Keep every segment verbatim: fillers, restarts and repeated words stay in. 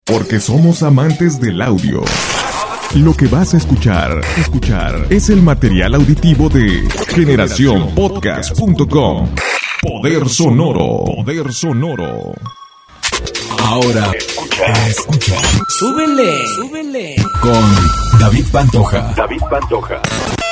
Porque somos amantes del audio. Lo que vas a escuchar, escuchar es el material auditivo de generación podcast punto com. Poder sonoro, poder sonoro. Ahora escucha, escucha. Súbele, súbele. Con David Pantoja. David Pantoja.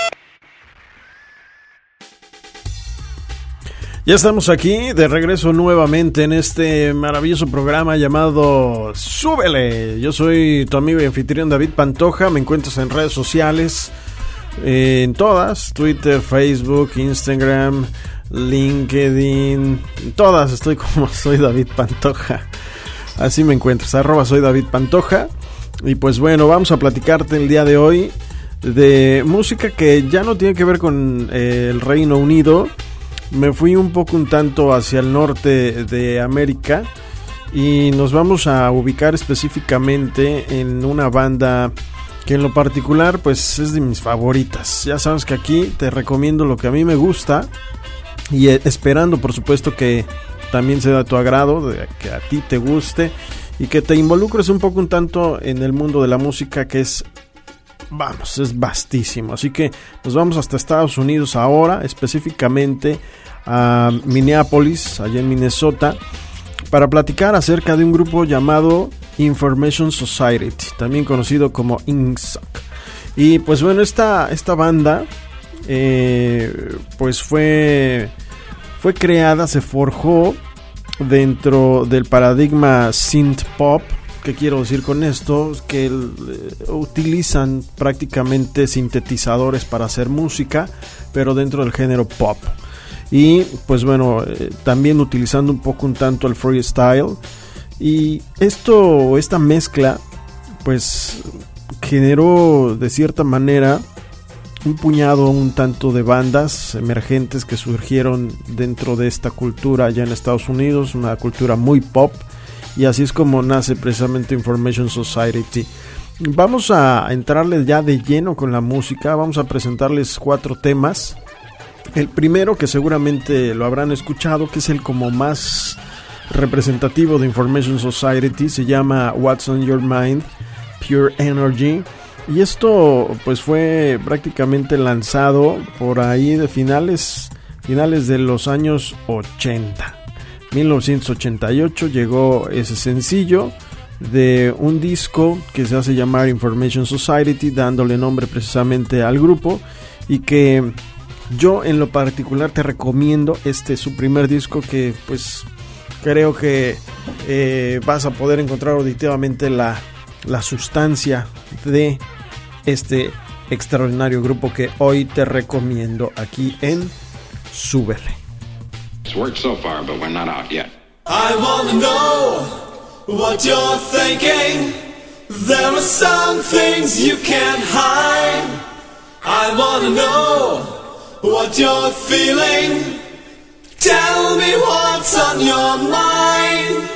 Ya estamos aquí de regreso nuevamente en este maravilloso programa llamado Súbele. Yo soy tu amigo y anfitrión David Pantoja. Me encuentras en redes sociales, eh, en todas, Twitter, Facebook, Instagram, LinkedIn, en todas estoy como soy David Pantoja. Así me encuentras, arroba soy David Pantoja. Y pues bueno, vamos a platicarte el día de hoy de música que ya no tiene que ver con eh, el Reino Unido. Me fui un poco un tanto hacia el norte de América y nos vamos a ubicar específicamente en una banda que en lo particular pues es de mis favoritas. Ya sabes que aquí te recomiendo lo que a mí me gusta y esperando por supuesto que también sea de tu agrado, de que a ti te guste y que te involucres un poco un tanto en el mundo de la música, que es Vamos, es vastísimo. Así que nos vamos hasta Estados Unidos ahora, específicamente a Minneapolis, allá en Minnesota, para platicar acerca de un grupo llamado Information Society, también conocido como I N S O C. Y pues bueno, esta, esta banda eh, pues fue, fue creada, se forjó dentro del paradigma synth pop. ¿Qué quiero decir con esto? Que eh, utilizan prácticamente sintetizadores para hacer música, pero dentro del género pop. Y pues bueno, eh, también utilizando un poco un tanto el freestyle. Y esto, esta mezcla, pues generó de cierta manera un puñado un tanto de bandas emergentes que surgieron dentro de esta cultura allá en Estados Unidos, una cultura muy pop. Y así es como nace precisamente Information Society. Vamos a entrarles ya de lleno con la música. Vamos a presentarles cuatro temas. El primero, que seguramente lo habrán escuchado, que es el como más representativo de Information Society, se llama What's on Your Mind, Pure Energy. Y esto pues fue prácticamente lanzado por ahí de finales, finales de los años ochenta. mil novecientos ochenta y ocho llegó ese sencillo de un disco que se hace llamar Information Society, dándole nombre precisamente al grupo, y que yo en lo particular te recomiendo. Este es su primer disco, que pues creo que eh, vas a poder encontrar auditivamente la, la sustancia de este extraordinario grupo que hoy te recomiendo aquí en Súbele. It's worked so far, but we're not out yet. I wanna know what you're thinking. There are some things you can't hide. I wanna know what you're feeling. Tell me what's on your mind.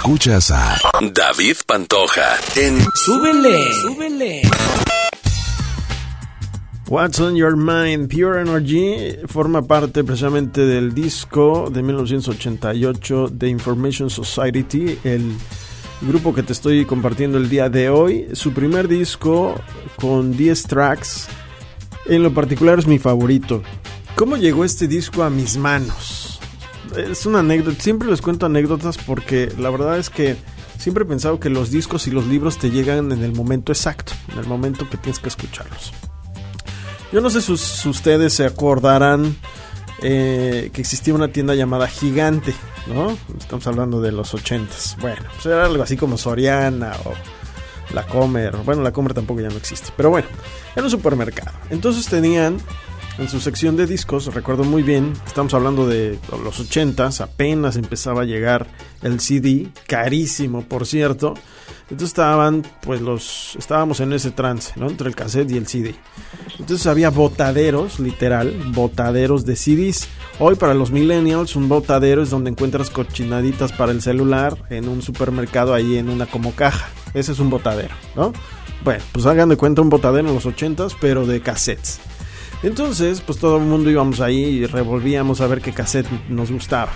Escuchas a David Pantoja en Súbele, súbele. What's on Your Mind, Pure Energy, forma parte precisamente del disco de mil novecientos ochenta y ocho de Information Society, el grupo que te estoy compartiendo el día de hoy. Su primer disco con diez tracks, en lo particular es mi favorito. ¿Cómo llegó este disco a mis manos? Es una anécdota, siempre les cuento anécdotas porque la verdad es que siempre he pensado que los discos y los libros te llegan en el momento exacto, en el momento que tienes que escucharlos. Yo no sé si, si ustedes se acordarán eh, que existía una tienda llamada Gigante, ¿no? Estamos hablando de los ochentas. Bueno, pues era algo así como Soriana o La Comer. Bueno, La Comer tampoco ya no existe, pero bueno, era un supermercado. Entonces tenían en su sección de discos, recuerdo muy bien, estamos hablando de los ochentas, apenas empezaba a llegar el C D, carísimo por cierto. Entonces estaban, pues los, estábamos en ese trance, ¿no? Entre el cassette y el C D. Entonces había botaderos, literal, botaderos de C Ds. Hoy para los millennials, un botadero es donde encuentras cochinaditas para el celular en un supermercado ahí en una como caja. Ese es un botadero, ¿no? Bueno, pues hagan de cuenta un botadero en los ochentas, pero de cassettes. Entonces, pues todo el mundo íbamos ahí y revolvíamos a ver qué cassette nos gustaba.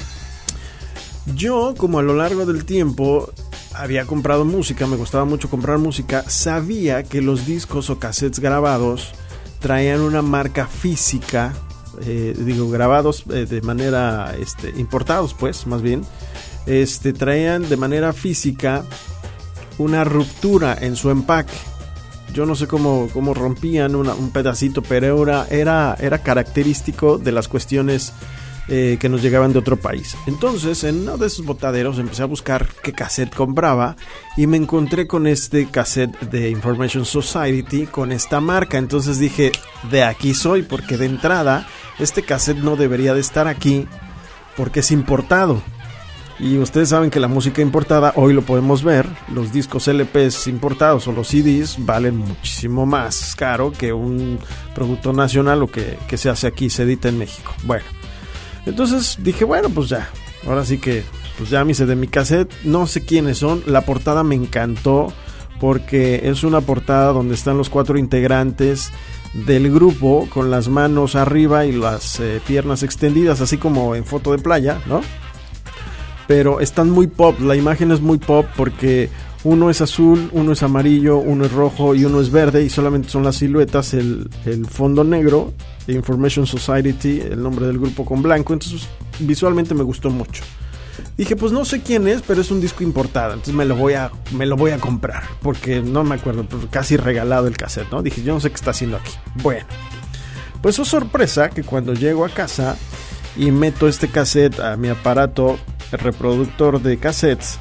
Yo, como a lo largo del tiempo había comprado música, me gustaba mucho comprar música, sabía que los discos o cassettes grabados traían una marca física, eh, digo grabados eh, de manera, este, importados pues, más bien, este, traían de manera física una ruptura en su empaque. Yo no sé cómo, cómo rompían una, un pedacito, pero era, era, era característico de las cuestiones Eh, que nos llegaban de otro país. Entonces en uno de esos botaderos empecé a buscar qué cassette compraba y me encontré con este cassette de Information Society con esta marca. Entonces dije, de aquí soy, porque de entrada este cassette no debería de estar aquí porque es importado. Y ustedes saben que la música importada, hoy lo podemos ver, los discos L Pes importados o los C Ds valen muchísimo más caro que un producto nacional o que, que se hace aquí, se edita en México. Bueno, entonces dije, bueno, pues ya, ahora sí que, pues ya me hice de mi cassette. No sé quiénes son, la portada me encantó porque es una portada donde están los cuatro integrantes del grupo con las manos arriba y las eh, piernas extendidas, así como en foto de playa, ¿no? Pero están muy pop, la imagen es muy pop porque uno es azul, uno es amarillo, uno es rojo y uno es verde y solamente son las siluetas, el, el fondo negro, Information Society, el nombre del grupo con blanco. Entonces visualmente me gustó mucho. Dije, pues no sé quién es, pero es un disco importado, entonces me lo voy a, me lo voy a comprar, porque no me acuerdo, pues casi regalado el cassette, ¿no? Dije, yo no sé qué está haciendo aquí. Bueno, pues oh sorpresa que cuando llego a casa y meto este cassette a mi aparato, el reproductor de cassettes,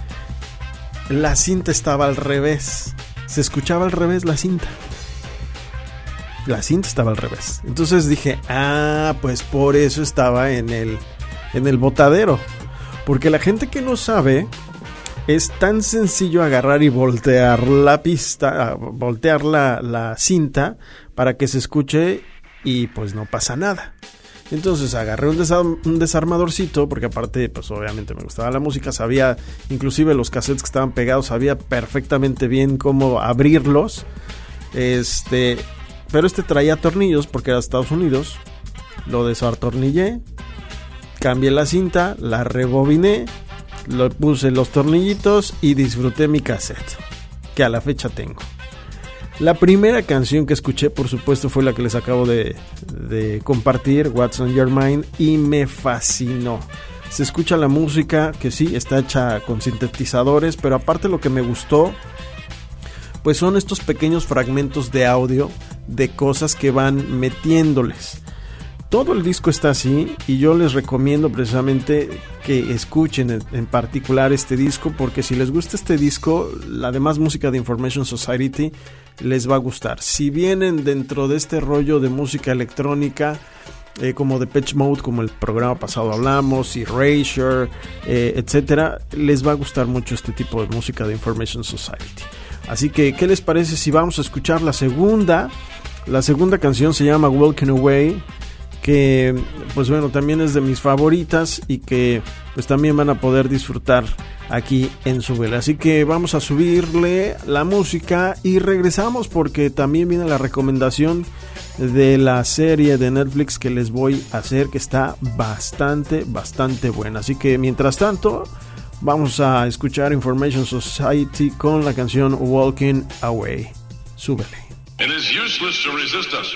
la cinta estaba al revés. Se escuchaba al revés la cinta. La cinta estaba al revés. Entonces dije, ah, pues por eso estaba en el, en el botadero. Porque la gente que no sabe, es tan sencillo agarrar y voltear la pista, voltear la, la cinta para que se escuche y pues no pasa nada. Entonces agarré un, desarm- un desarmadorcito, porque aparte pues obviamente me gustaba la música, sabía inclusive los cassettes que estaban pegados, sabía perfectamente bien cómo abrirlos, este, pero este traía tornillos porque era de Estados Unidos. Lo desatornillé, cambié la cinta, la rebobiné, le puse los tornillitos y disfruté mi cassette, que a la fecha tengo. La primera canción que escuché, por supuesto, fue la que les acabo de, de compartir, What's on Your Mind, y me fascinó. Se escucha la música, que sí, está hecha con sintetizadores, pero aparte lo que me gustó, pues son estos pequeños fragmentos de audio de cosas que van metiéndoles. Todo el disco está así y yo les recomiendo precisamente que escuchen en, en particular este disco, porque si les gusta este disco, la demás música de Information Society les va a gustar. Si vienen dentro de este rollo de música electrónica, eh, como Depeche Mode, como el programa pasado hablamos, Erasure, eh, etcétera, les va a gustar mucho este tipo de música de Information Society. Así que, ¿qué les parece si vamos a escuchar la segunda? La segunda canción se llama Walking Away. que pues bueno, también es de mis favoritas y que pues también van a poder disfrutar aquí en Súbele. Así que vamos a subirle la música y regresamos porque también viene la recomendación de la serie de Netflix que les voy a hacer, que está bastante, bastante buena. Así que mientras tanto, vamos a escuchar Information Society con la canción Walking Away. Súbele. It is useless to resist us.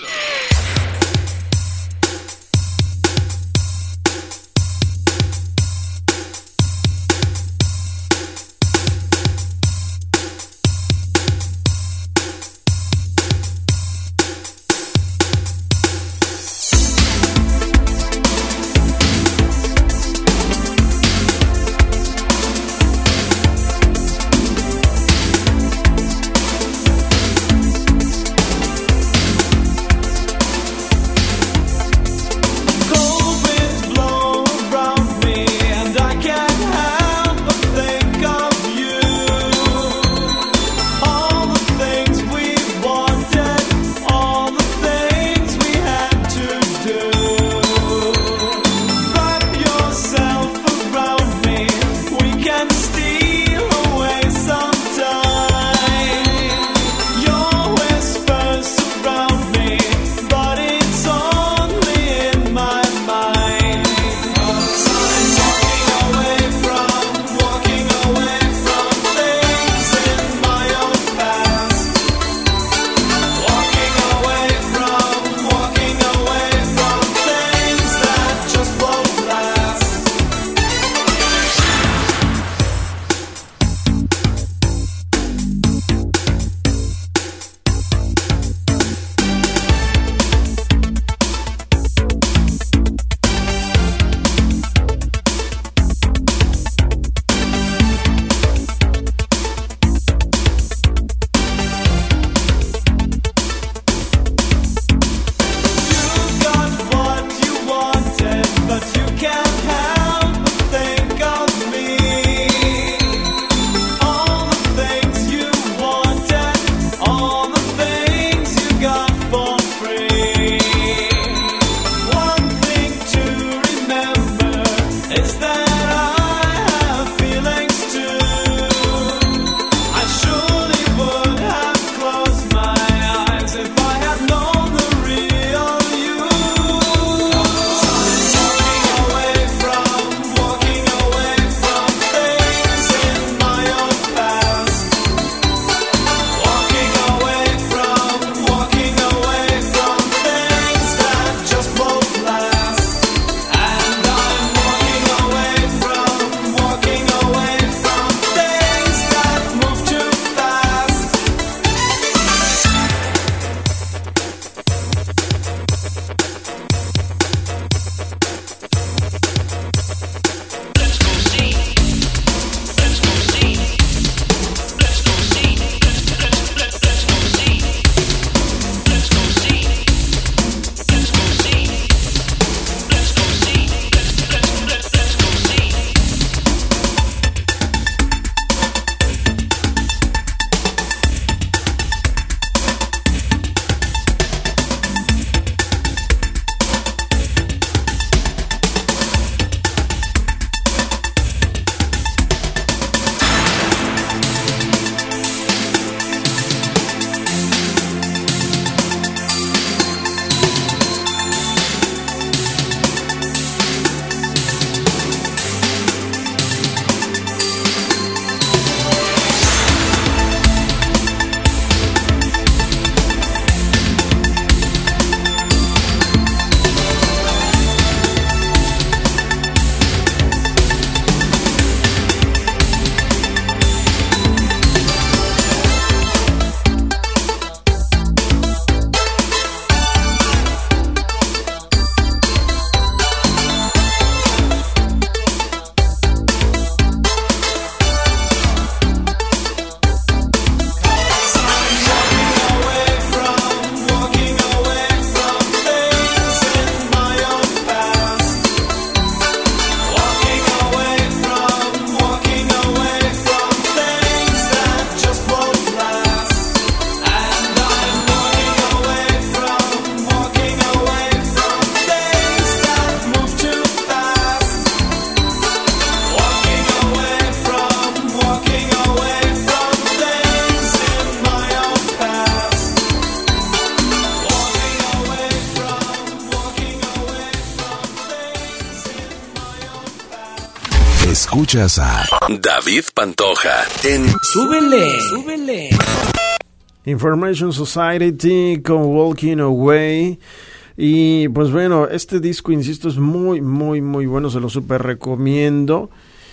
Escuchas a David Pantoja en Súbele, súbele. Information Society con Walking Away. Y pues bueno, este disco, insisto, es muy, muy, muy bueno. Se lo súper recomiendo.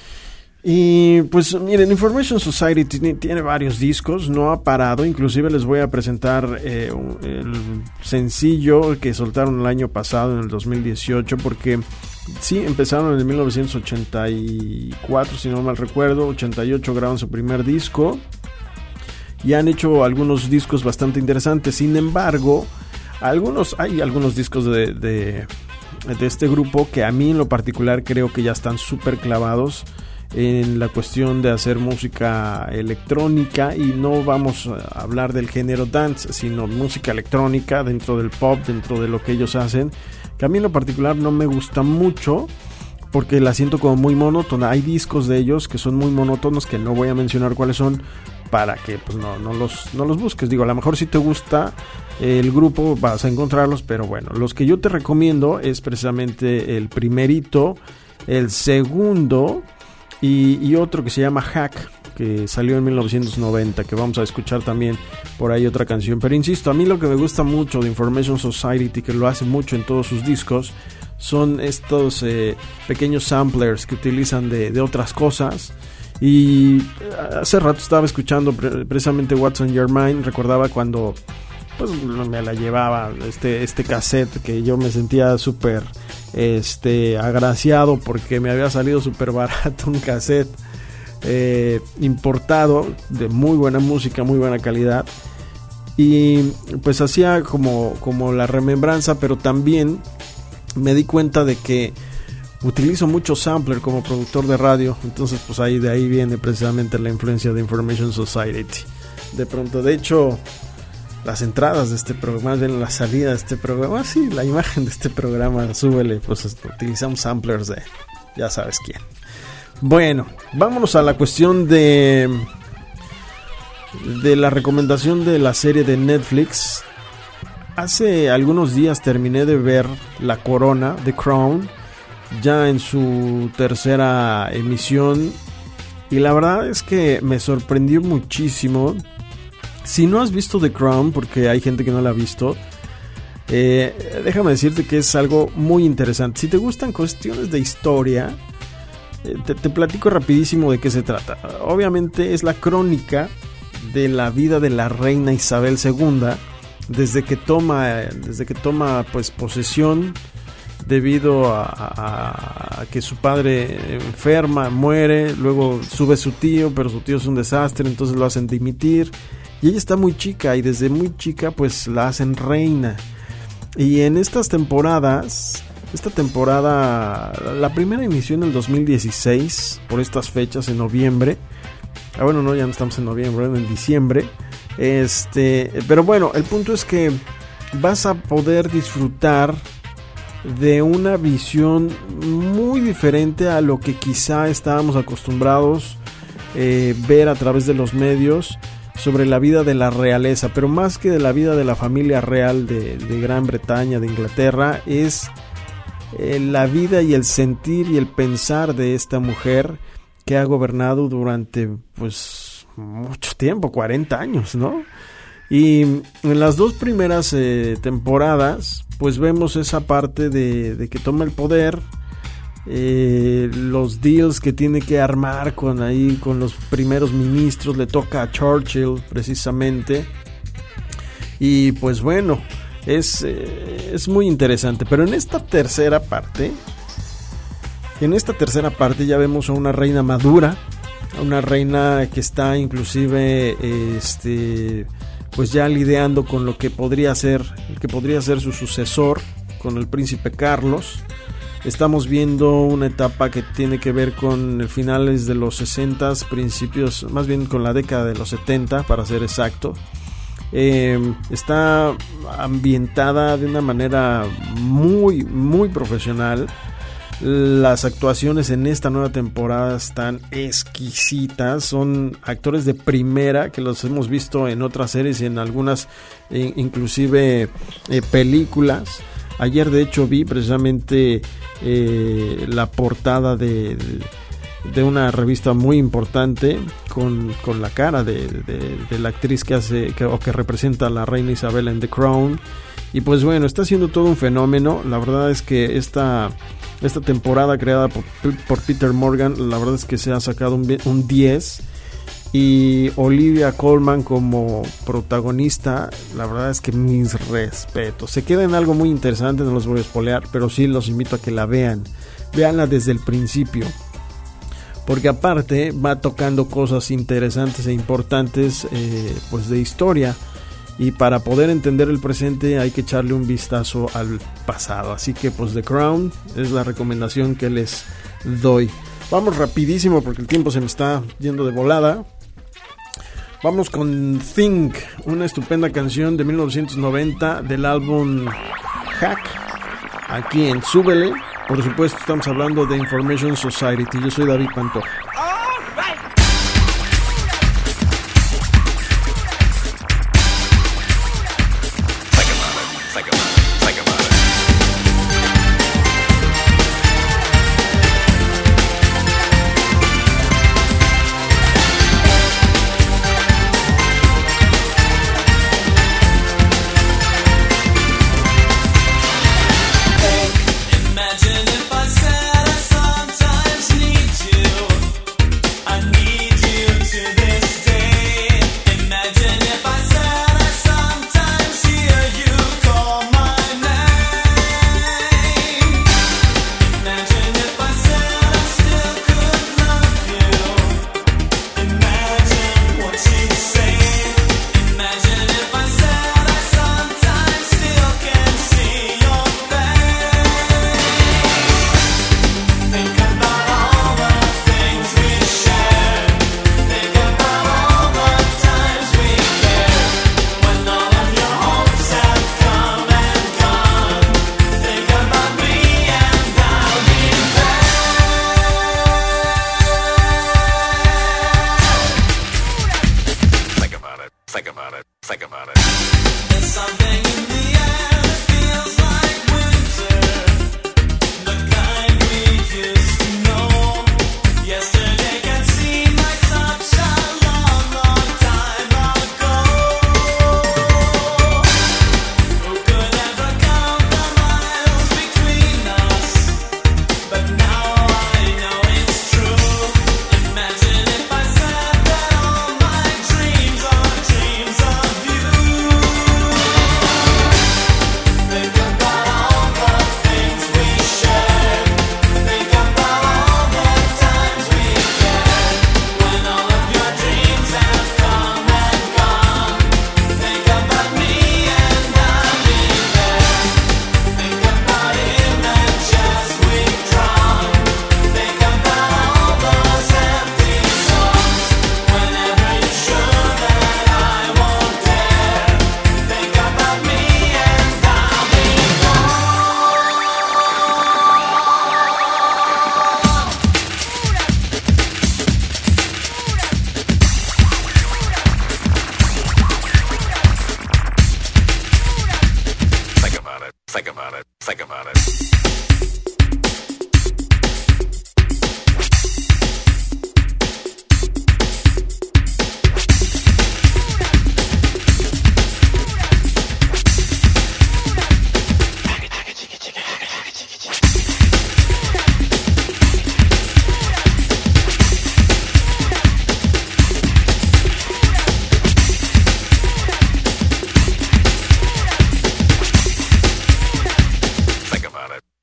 Y pues miren, Information Society tiene, tiene varios discos, no ha parado. Inclusive les voy a presentar eh, el sencillo que soltaron el año pasado, en el dos mil dieciocho, porque sí, empezaron en el mil novecientos ochenta y cuatro, si no mal recuerdo. Ochenta y ocho graban su primer disco y han hecho algunos discos bastante interesantes. Sin embargo, algunos hay algunos discos de, de, de este grupo que a mí en lo particular creo que ya están súper clavados en la cuestión de hacer música electrónica, y no vamos a hablar del género dance, sino música electrónica dentro del pop, dentro de lo que ellos hacen, que a mí en lo particular no me gusta mucho porque la siento como muy monótona. Hay discos de ellos que son muy monótonos, que no voy a mencionar cuáles son para que pues no, no, los, no los busques. Digo, a lo mejor si te gusta el grupo vas a encontrarlos, pero bueno, los que yo te recomiendo es precisamente el primerito, el segundo y, y otro que se llama Hack, que salió en mil novecientos noventa, que vamos a escuchar también por ahí otra canción. Pero insisto, a mí lo que me gusta mucho de Information Society, que lo hace mucho en todos sus discos, son estos eh, pequeños samplers que utilizan de, de otras cosas. Y hace rato estaba escuchando pre- precisamente What's on Your Mind. Recordaba cuando pues me la llevaba este, este cassette, que yo me sentía súper este, agraciado porque me había salido súper barato un cassette eh, importado de muy buena música, muy buena calidad. Y pues hacía como, como la remembranza, pero también me di cuenta de que utilizo mucho sampler como productor de radio. Entonces pues ahí de ahí viene precisamente la influencia de Information Society. De pronto, de hecho, las entradas de este programa, más bien la salida de este programa, sí, la imagen de este programa, súbele, pues utilizamos samplers de ya sabes quién. Bueno, vámonos a la cuestión de de la recomendación de la serie de Netflix. Hace algunos días terminé de ver La Corona, The Crown, ya en su tercera emisión, y la verdad es que me sorprendió muchísimo. Si no has visto The Crown, porque hay gente que no la ha visto, eh, déjame decirte que es algo muy interesante. Si te gustan cuestiones de historia, eh, te, te platico rapidísimo de qué se trata. Obviamente es la crónica de la vida de la reina Isabel segunda, desde que toma, desde que toma pues posesión, debido a, a, a que su padre enferma, muere, luego sube su tío, pero su tío es un desastre, entonces lo hacen dimitir. Y ella está muy chica, y desde muy chica pues la hacen reina. Y en estas temporadas, esta temporada, la primera inició en el dos mil dieciséis, por estas fechas, en noviembre. Ah, bueno, no, ya no estamos en noviembre, en diciembre. Este, pero bueno, el punto es que vas a poder disfrutar de una visión muy diferente a lo que quizá estábamos acostumbrados eh, ver a través de los medios sobre la vida de la realeza, pero más que de la vida de la familia real de, de Gran Bretaña, de Inglaterra, es eh, la vida y el sentir y el pensar de esta mujer que ha gobernado durante pues mucho tiempo, cuarenta años, ¿no? Y en las dos primeras eh, temporadas pues vemos esa parte de, de que toma el poder, eh, los deals que tiene que armar con ahí con los primeros ministros, le toca a Churchill precisamente, y pues bueno, es, eh, es muy interesante. Pero en esta tercera parte en esta tercera parte ya vemos a una reina madura, a una reina que está inclusive este pues ya lidiando con lo que podría ser, que podría ser su sucesor, con el príncipe Carlos. Estamos viendo una etapa que tiene que ver con finales de los sesenta, principios, más bien con la década de los setenta, para ser exacto. Eh, está ambientada de una manera muy, muy profesional. Las actuaciones en esta nueva temporada están exquisitas, son actores de primera que los hemos visto en otras series y en algunas eh, inclusive eh, películas. Ayer de hecho vi precisamente eh, la portada de, de de una revista muy importante con, con la cara de, de, de la actriz que hace que, o que representa a la reina Isabel en The Crown. Y pues bueno, está siendo todo un fenómeno. La verdad es que esta, esta temporada creada por, por Peter Morgan, la verdad es que se ha sacado un, un diez. Y Olivia Colman como protagonista, la verdad es que mis respetos. Se queda en algo muy interesante, no los voy a spoilear, pero sí los invito a que la vean. Véanla desde el principio, porque aparte va tocando cosas interesantes e importantes eh, pues de historia. Y para poder entender el presente hay que echarle un vistazo al pasado. Así que pues The Crown es la recomendación que les doy. Vamos rapidísimo porque el tiempo se me está yendo de volada. Vamos con Think, una estupenda canción de mil novecientos noventa del álbum Hack, aquí en Súbele. Por supuesto estamos hablando de Information Society. Yo soy David Pantoja. Think about it.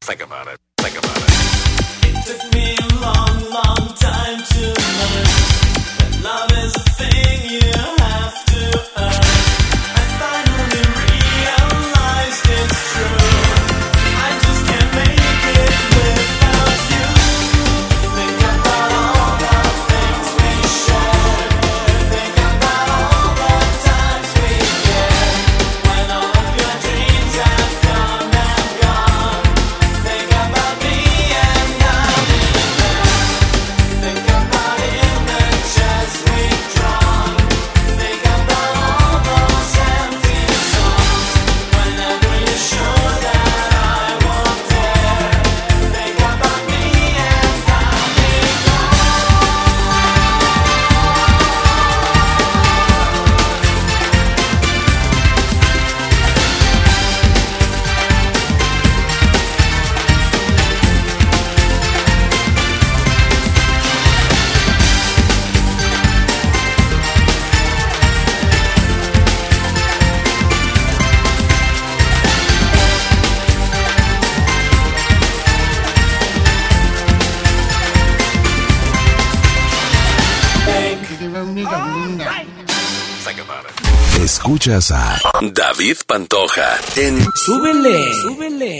Escuchas a David Pantoja en Súbele, súbele.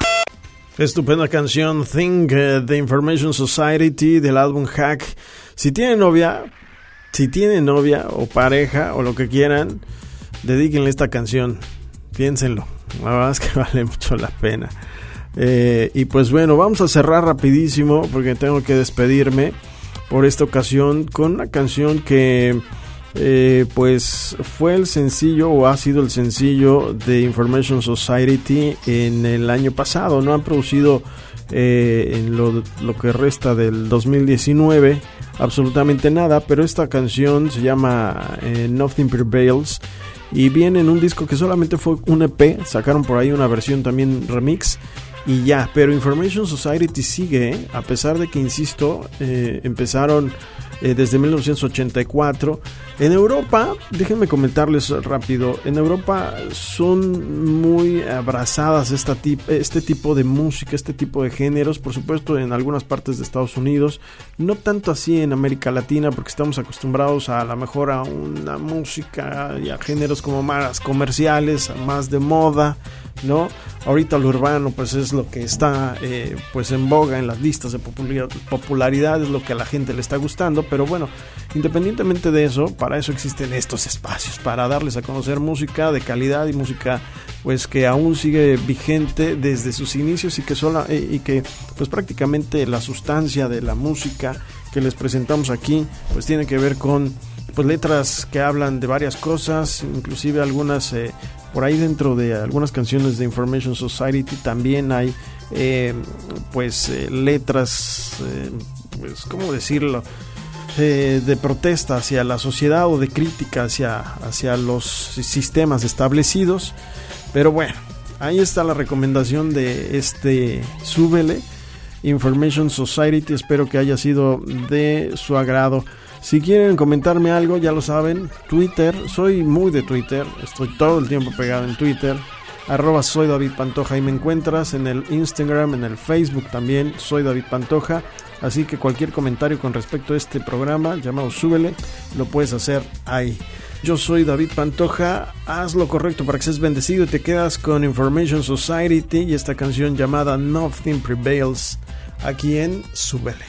Estupenda canción Think uh, The Information Society del álbum Hack. Si tienen novia, si tienen novia o pareja o lo que quieran, dedíquenle esta canción. Piénsenlo, la verdad es que vale mucho la pena. Eh, y pues bueno, vamos a cerrar rapidísimo porque tengo que despedirme por esta ocasión con una canción que eh, pues fue el sencillo o ha sido el sencillo de Information Society en el año pasado. No han producido eh, en lo, lo que resta del dos mil diecinueve absolutamente nada, pero esta canción se llama eh, Nothing Prevails y viene en un disco que solamente fue un E P. Sacaron por ahí una versión también remix y ya, pero Information Society sigue, ¿eh? A pesar de que, insisto, eh, empezaron eh, desde mil novecientos ochenta y cuatro. En Europa, déjenme comentarles rápido, en Europa son muy abrazadas esta tip, este tipo de música, este tipo de géneros, por supuesto en algunas partes de Estados Unidos, no tanto así en América Latina, porque estamos acostumbrados a, a lo mejor a una música y a géneros como más comerciales, más de moda, ¿no? Ahorita lo urbano pues es lo que está eh, pues en boga en las listas de popular, popularidad, es lo que a la gente le está gustando, pero bueno, independientemente de eso, para eso existen estos espacios, para darles a conocer música de calidad y música pues que aún sigue vigente desde sus inicios y que sola, eh, y que pues prácticamente la sustancia de la música que les presentamos aquí pues tiene que ver con pues letras que hablan de varias cosas, inclusive algunas eh, por ahí dentro de algunas canciones de Information Society también hay eh, pues eh, letras eh, pues cómo decirlo eh, de protesta hacia la sociedad o de crítica hacia, hacia los sistemas establecidos. Pero bueno, ahí está la recomendación de este Súbele, Information Society. Espero que haya sido de su agrado. Si quieren comentarme algo, ya lo saben, Twitter, soy muy de Twitter, estoy todo el tiempo pegado en Twitter, arroba soy David Pantoja, y me encuentras en el Instagram, en el Facebook también, soy David Pantoja, así que cualquier comentario con respecto a este programa llamado Súbele, lo puedes hacer ahí. Yo soy David Pantoja, haz lo correcto para que seas bendecido y te quedas con Information Society y esta canción llamada Nothing Prevails, aquí en Súbele.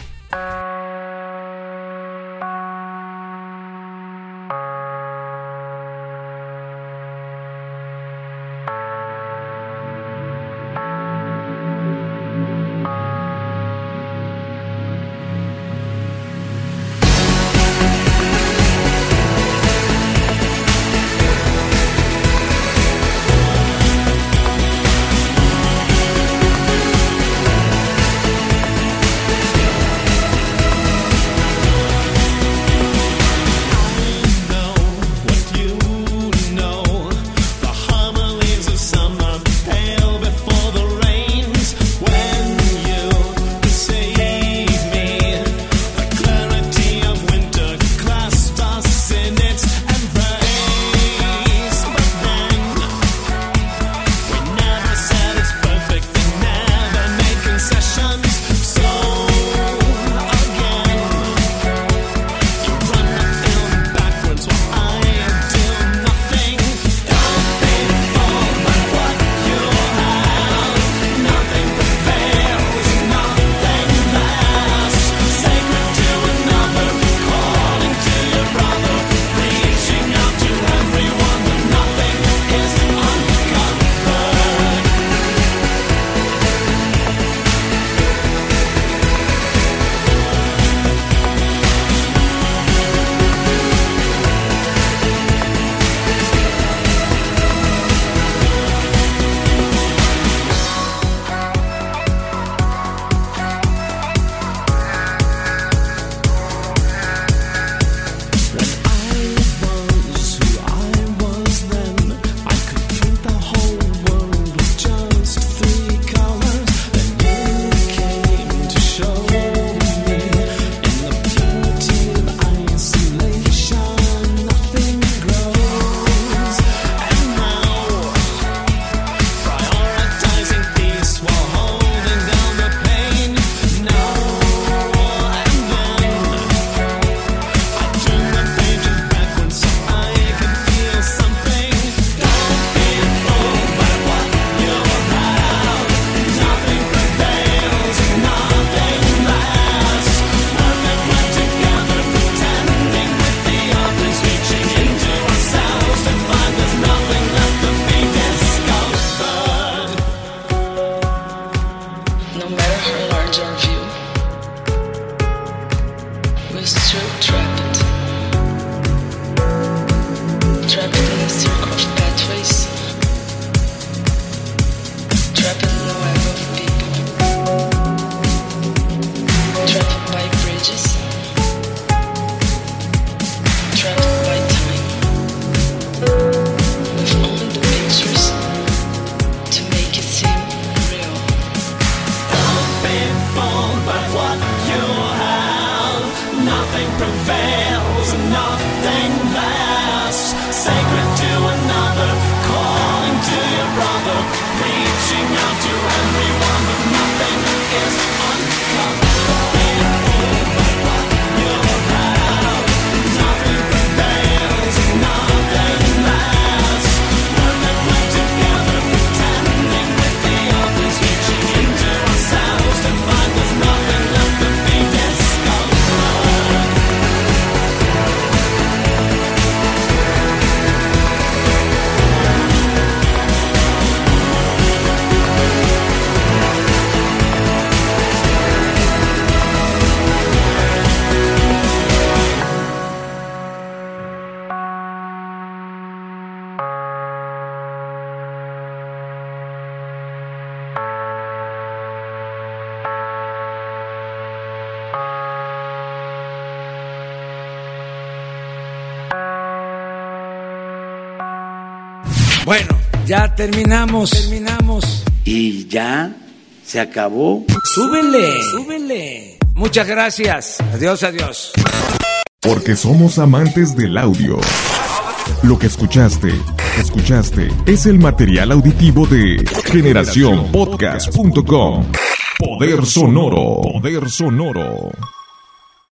Bueno, ya terminamos, terminamos. Y ya se acabó. Súbele, súbele. Muchas gracias. Adiós, adiós. Porque somos amantes del audio. Lo que escuchaste, escuchaste, es el material auditivo de generación podcast punto com. Poder sonoro, poder sonoro.